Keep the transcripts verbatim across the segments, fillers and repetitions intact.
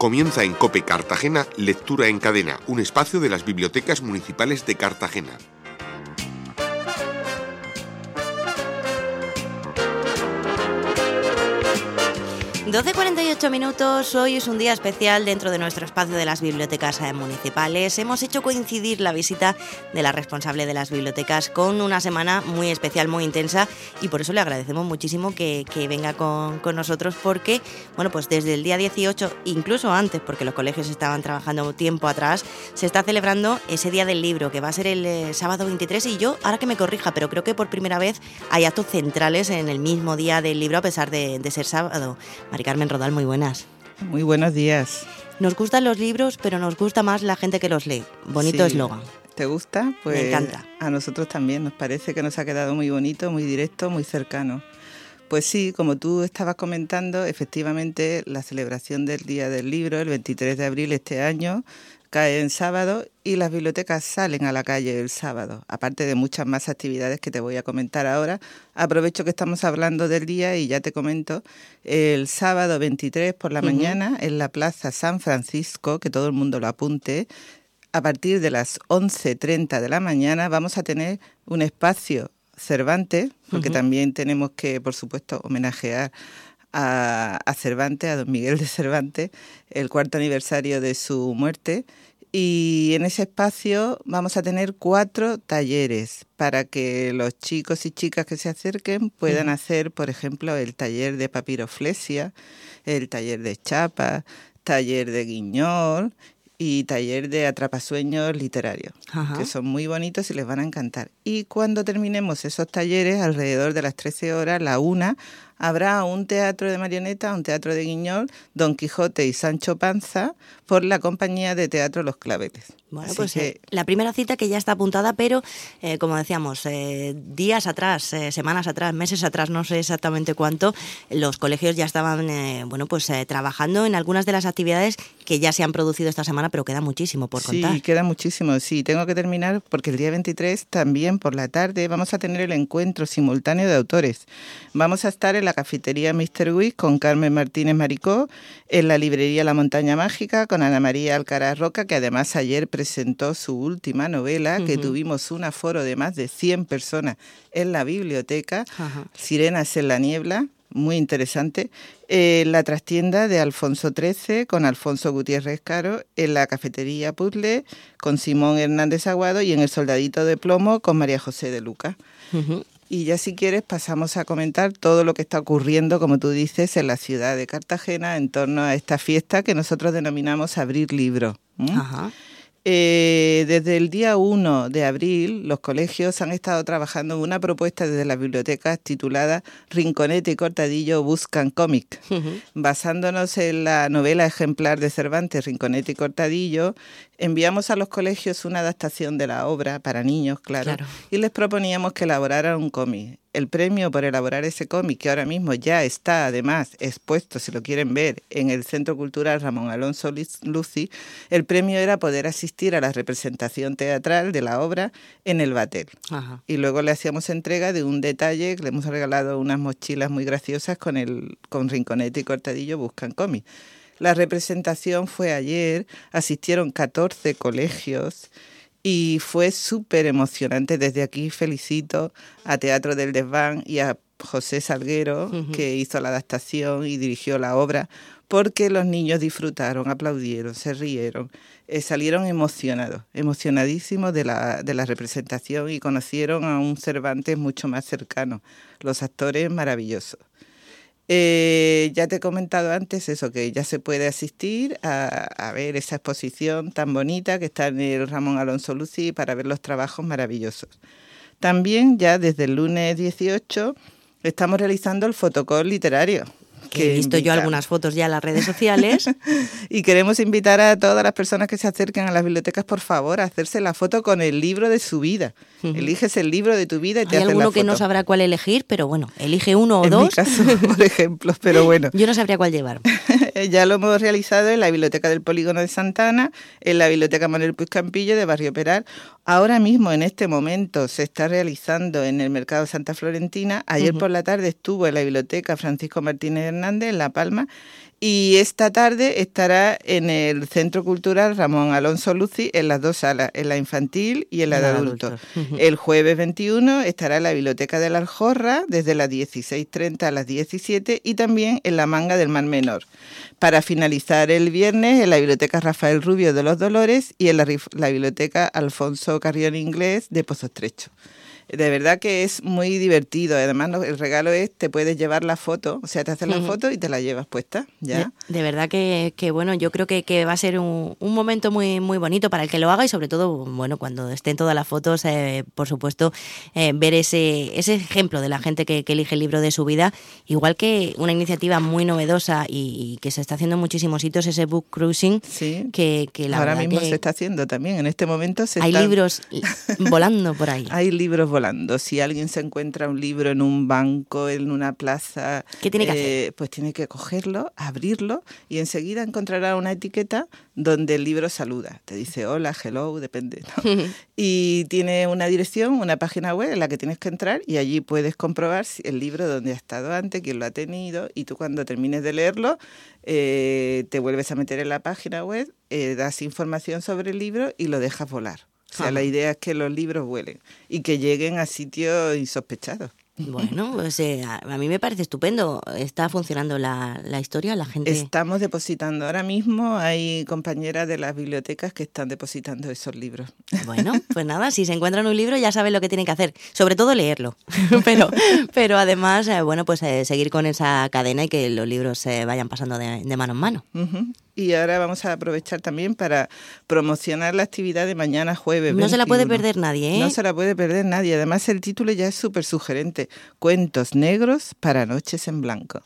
Comienza en COPE Cartagena Lectura en Cadena, un espacio de las bibliotecas municipales de Cartagena. doce cuarenta y ocho minutos, hoy es un día especial dentro de nuestro espacio de las bibliotecas municipales. Hemos hecho coincidir la visita de la responsable de las bibliotecas con una semana muy especial, muy intensa, y por eso le agradecemos muchísimo que, que venga con, con nosotros, porque bueno, pues desde el día dieciocho, incluso antes, porque los colegios estaban trabajando tiempo atrás, se está celebrando ese Día del Libro, que va a ser el eh, sábado veintitrés, y yo, ahora que me corrija, pero creo que por primera vez hay actos centrales en el mismo Día del Libro, a pesar de, de ser sábado. Mari Carmen Rodal, muy buenas. Muy buenos días. Nos gustan los libros, pero nos gusta más la gente que los lee. Bonito eslogan. Sí. ¿Te gusta? Pues me encanta. A nosotros también, nos parece que nos ha quedado muy bonito, muy directo, muy cercano. Pues sí, como tú estabas comentando, efectivamente la celebración del Día del Libro, el veintitrés de abril este año, cae en sábado y las bibliotecas salen a la calle el sábado, aparte de muchas más actividades que te voy a comentar ahora. Aprovecho que estamos hablando del día y ya te comento, el sábado veintitrés por la uh-huh. mañana en la Plaza San Francisco, que todo el mundo lo apunte, a partir de las once treinta de la mañana vamos a tener un espacio Cervantes, porque uh-huh. también tenemos que, por supuesto, homenajear a, a Cervantes, a don Miguel de Cervantes, el cuarto aniversario de su muerte. Y en ese espacio vamos a tener cuatro talleres para que los chicos y chicas que se acerquen puedan uh-huh. hacer, por ejemplo, el taller de papiroflexia, el taller de chapa, taller de guiñol y taller de atrapasueños literarios, Ajá. que son muy bonitos y les van a encantar. Y cuando terminemos esos talleres, alrededor de las trece horas, la una, habrá un teatro de marioneta, un teatro de guiñol, Don Quijote y Sancho Panza, por la compañía de teatro Los Claveles. Bueno, Así pues que... eh, la primera cita que ya está apuntada, pero eh, como decíamos, eh, días atrás, eh, semanas atrás, meses atrás, no sé exactamente cuánto, los colegios ya estaban eh, bueno, pues eh, trabajando en algunas de las actividades que ya se han producido esta semana, pero queda muchísimo por contar. Sí, queda muchísimo, sí. Tengo que terminar porque el día veintitrés también por la tarde vamos a tener el encuentro simultáneo de autores. Vamos a estar en la cafetería míster Wick con Carmen Martínez Maricó, en la librería La Montaña Mágica con Ana María Alcaraz Roca, que además ayer presentó su última novela, uh-huh. que tuvimos un aforo de más de cien personas en la biblioteca, uh-huh. Sirenas en la niebla, muy interesante. Eh, la trastienda de Alfonso trece con Alfonso Gutiérrez Caro, en la cafetería Puzzle con Simón Hernández Aguado y en el Soldadito de Plomo con María José de Luca. Uh-huh. Y ya si quieres pasamos a comentar todo lo que está ocurriendo, como tú dices, en la ciudad de Cartagena en torno a esta fiesta que nosotros denominamos Abrir Libro. ¿Mm? Ajá. Eh, desde el día uno de abril, los colegios han estado trabajando en una propuesta desde las bibliotecas titulada Rinconete y Cortadillo buscan cómic. Uh-huh. Basándonos en la novela ejemplar de Cervantes, Rinconete y Cortadillo, enviamos a los colegios una adaptación de la obra, para niños, claro, claro. y les proponíamos que elaboraran un cómic. El premio por elaborar ese cómic, que ahora mismo ya está además expuesto, si lo quieren ver, en el Centro Cultural Ramón Alonso Luci, el premio era poder asistir a la representación teatral de la obra en el Batel. Ajá. Y luego le hacíamos entrega de un detalle, le hemos regalado unas mochilas muy graciosas con, el, con Rinconete y Cortadillo buscan cómic. La representación fue ayer, asistieron catorce colegios, y fue súper emocionante. Desde aquí felicito a Teatro del Desván y a José Salguero, uh-huh. que hizo la adaptación y dirigió la obra, porque los niños disfrutaron, aplaudieron, se rieron, eh, salieron emocionados, emocionadísimos de la, de la representación y conocieron a un Cervantes mucho más cercano. Los actores maravillosos. Eh, ya te he comentado antes eso, que ya se puede asistir a, a ver esa exposición tan bonita que está en el Ramón Alonso Luci para ver los trabajos maravillosos. También ya desde el lunes dieciocho estamos realizando el fotocall literario. Que he visto invita. yo algunas fotos ya en las redes sociales. Y queremos invitar a todas las personas que se acerquen a las bibliotecas, por favor, a hacerse la foto con el libro de su vida. Uh-huh. Eliges el libro de tu vida y te haces la foto. Hay alguno que no sabrá cuál elegir, pero bueno, elige uno o en dos. En mi caso, por ejemplo, pero bueno. Yo no sabría cuál llevar. Ya lo hemos realizado en la Biblioteca del Polígono de Santa Ana, en la Biblioteca Manuel Puig Campillo de Barrio Peral. Ahora mismo, en este momento, se está realizando en el Mercado Santa Florentina. Ayer uh-huh. por la tarde estuvo en la Biblioteca Francisco Martínez Hernández, en La Palma, Y esta tarde estará en el Centro Cultural Ramón Alonso Luci en las dos salas, en la infantil y en la de adultos. adultos. El jueves veintiuno estará en la Biblioteca de la Aljorra desde las dieciséis treinta a las diecisiete y también en la Manga del Mar Menor. Para finalizar el viernes en la Biblioteca Rafael Rubio de Los Dolores y en la, la Biblioteca Alfonso Carrión Inglés de Pozo Estrecho. De verdad que es muy divertido. Además, el regalo es, te puedes llevar la foto, o sea, te haces la uh-huh. foto y te la llevas puesta. ¿Ya? De, de verdad que, que, bueno, yo creo que, que va a ser un, un momento muy muy bonito para el que lo haga y sobre todo, bueno, cuando estén todas las fotos, eh, por supuesto, eh, ver ese, ese ejemplo de la gente que, que elige el libro de su vida. Igual que una iniciativa muy novedosa y, y que se está haciendo en muchísimos sitios, ese book cruising, sí. que, que la Ahora verdad mismo que se está haciendo también, en este momento se hay están... libros volando por ahí. Hay libros volando. Si alguien se encuentra un libro en un banco, en una plaza, ¿qué tiene que eh, hacer? Pues tiene que cogerlo, abrirlo y enseguida encontrará una etiqueta donde el libro saluda. Te dice hola, hello, depende, ¿no? Y tiene una dirección, una página web en la que tienes que entrar y allí puedes comprobar si el libro dónde ha estado antes, quién lo ha tenido, y tú cuando termines de leerlo eh, te vuelves a meter en la página web, eh, das información sobre el libro y lo dejas volar. O sea, Ajá. la idea es que los libros vuelen y que lleguen a sitios insospechados. Bueno, pues eh, a, a mí me parece estupendo. Está funcionando la, la historia, la gente... Estamos depositando. Ahora mismo hay compañeras de las bibliotecas que están depositando esos libros. Bueno, pues nada, si se encuentran un libro ya saben lo que tienen que hacer. Sobre todo leerlo. pero, pero además, eh, bueno, pues eh, seguir con esa cadena y que los libros se eh, vayan pasando de, de mano en mano. Uh-huh. Y ahora vamos a aprovechar también para promocionar la actividad de mañana jueves veintiuno. No se la puede perder nadie, ¿eh? No se la puede perder nadie. Además, el título ya es súper sugerente. Cuentos negros para noches en blanco.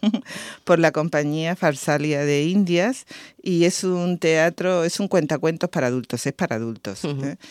Por la compañía Farsalia de Indias. Y es un teatro, es un cuentacuentos para adultos, es para adultos. Uh-huh. ¿eh?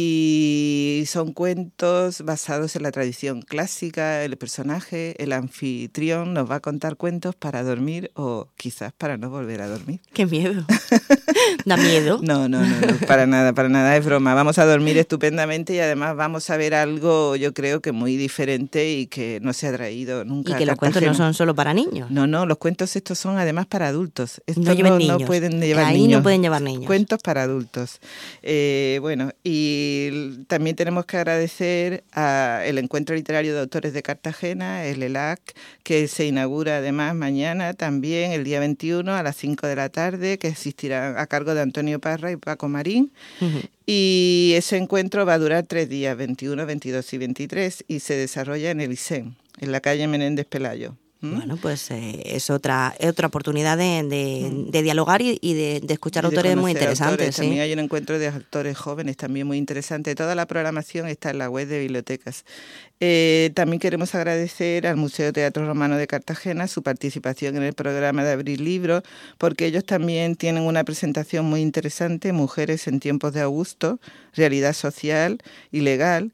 Y son cuentos basados en la tradición clásica. El personaje, el anfitrión, nos va a contar cuentos para dormir o quizás para no volver a dormir. ¡Qué miedo! ¿Da miedo? No, no, no, no, para nada, para nada, es broma. Vamos a dormir estupendamente y además vamos a ver algo, yo creo que muy diferente y que no se ha traído nunca. Y que los cuentos no son solo para niños. No, no, los cuentos estos son además para adultos. Estos no lleven no, niños. No pueden llevar Ahí niños. no pueden llevar niños. Cuentos para adultos. Eh, bueno, y Y también tenemos que agradecer al Encuentro Literario de Autores de Cartagena, el ELAC, que se inaugura además mañana también, el día veintiuno, a las cinco de la tarde, que asistirá a cargo de Antonio Parra y Paco Marín. Uh-huh. Y ese encuentro va a durar tres días, veintiuno, veintidós y veintitrés, y se desarrolla en el ISEN, en la calle Menéndez Pelayo. ¿Mm? Bueno, pues eh, es otra es otra oportunidad de, de, mm. de dialogar y, y de, de escuchar y autores de muy interesantes. Autores. ¿Sí? También hay un encuentro de autores jóvenes también muy interesante. Toda la programación está en la web de bibliotecas. Eh, también queremos agradecer al Museo Teatro Romano de Cartagena su participación en el programa de Abrir Libros, porque ellos también tienen una presentación muy interesante, Mujeres en tiempos de Augusto, realidad social y legal.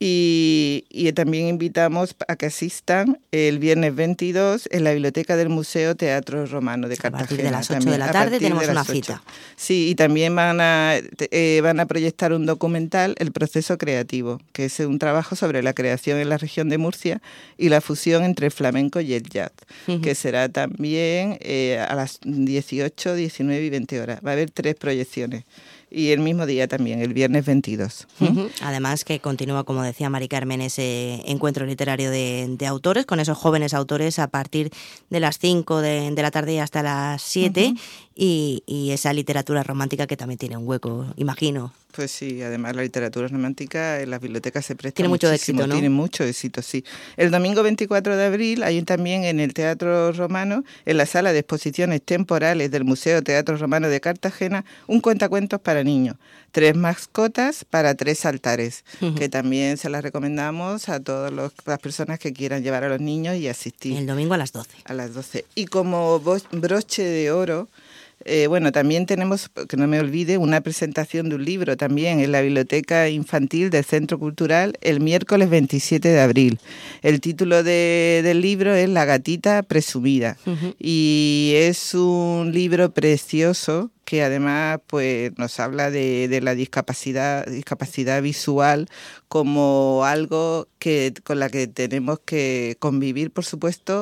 Y, y también invitamos a que asistan el viernes veintidós en la biblioteca del Museo Teatro Romano de Cartagena. A partir de las ocho también, de la tarde tenemos una cita. Sí, y también van a, eh, van a proyectar un documental, El proceso creativo, que es un trabajo sobre la creación en la región de Murcia y la fusión entre el flamenco y el jazz, uh-huh. que será también eh, a las dieciocho, diecinueve y veinte horas. Va a haber tres proyecciones. Y el mismo día también, el viernes veintidós. Uh-huh. Además que continúa, como decía Mari Carmen, ese encuentro literario de, de autores, con esos jóvenes autores a partir de las cinco de, de la tarde hasta las siete, uh-huh. y, y esa literatura romántica que también tiene un hueco, imagino. Pues sí, además la literatura romántica en las bibliotecas se presta tiene mucho muchísimo, éxito, ¿no? Tiene mucho éxito, sí. El domingo veinticuatro de abril hay también en el Teatro Romano, en la sala de exposiciones temporales del Museo Teatro Romano de Cartagena, un cuentacuentos para niños. Tres mascotas para tres altares, uh-huh. que también se las recomendamos a todas las personas que quieran llevar a los niños y asistir. El domingo a las doce. A las doce. Y como broche de oro... Eh, bueno, también tenemos, que no me olvide, una presentación de un libro también en la Biblioteca Infantil del Centro Cultural el miércoles veintisiete de abril. El título de, del libro es La gatita presumida, uh-huh. y es un libro precioso que además pues nos habla de, de la discapacidad, discapacidad visual como algo que con la que tenemos que convivir, por supuesto,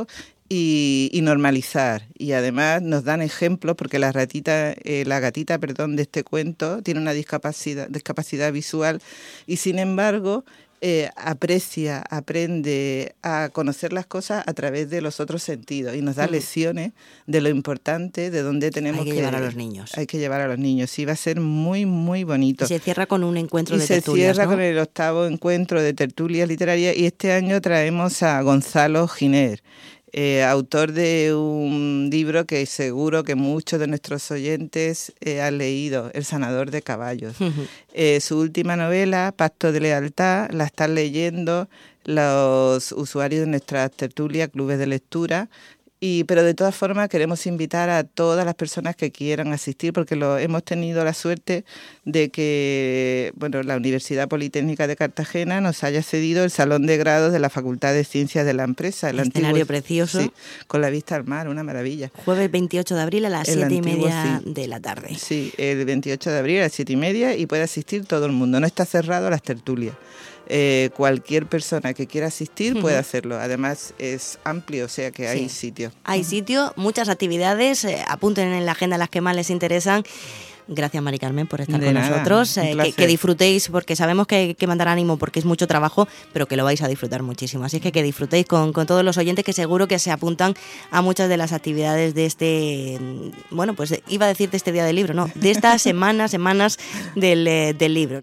y, y normalizar. Y además nos dan ejemplos, porque la ratita, eh, la gatita, perdón, de este cuento tiene una discapacidad, discapacidad visual y sin embargo eh, aprecia, aprende a conocer las cosas a través de los otros sentidos y nos da mm. lecciones de lo importante, de dónde tenemos hay que, que llevar a los niños. Hay que llevar a los niños. Sí, va a ser muy, muy bonito. Y se cierra con un encuentro y de se tertulias, cierra ¿no? con el octavo encuentro de tertulias literarias y este año traemos a Gonzalo Giner. Eh, autor de un libro que seguro que muchos de nuestros oyentes eh, han leído, El sanador de caballos. Uh-huh. Eh, su última novela, Pacto de lealtad, la están leyendo los usuarios de nuestras tertulias, clubes de lectura. Y, pero de todas formas queremos invitar a todas las personas que quieran asistir porque lo, hemos tenido la suerte de que bueno, la Universidad Politécnica de Cartagena nos haya cedido el Salón de Grados de la Facultad de Ciencias de la empresa. El escenario antiguo, precioso. Sí, con la vista al mar, una maravilla. Jueves veintiocho de abril a las siete y media sí. de la tarde. Sí, el veintiocho de abril a las siete y media y puede asistir todo el mundo. No está cerrado a las tertulias. Eh, cualquier persona que quiera asistir puede hacerlo. Además es amplio, o sea que hay sí. sitio. Hay sitio, muchas actividades, eh, apunten en la agenda las que más les interesan. Gracias, Mari Carmen, por estar de con nada, nosotros. Eh, que, que disfrutéis, porque sabemos que hay que mandar ánimo porque es mucho trabajo, pero que lo vais a disfrutar muchísimo. Así es que que disfrutéis con, con todos los oyentes que seguro que se apuntan a muchas de las actividades de este, bueno, pues iba a decir de este Día del Libro, no, de estas semanas, semanas del, del libro.